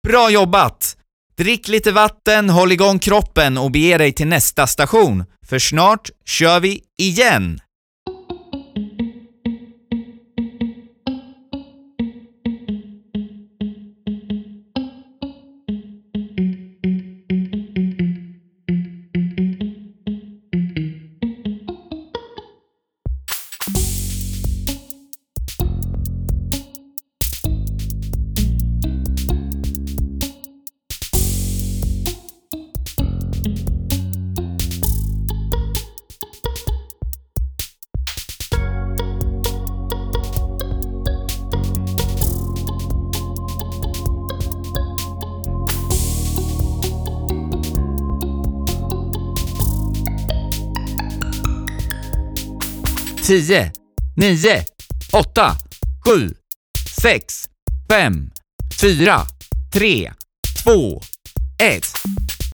Bra jobbat! Drick lite vatten, håll igång kroppen och bege dig till nästa station. För snart kör vi igen. Tio, 9, 8, 7, 6, 5, 4, 3, 2, 1.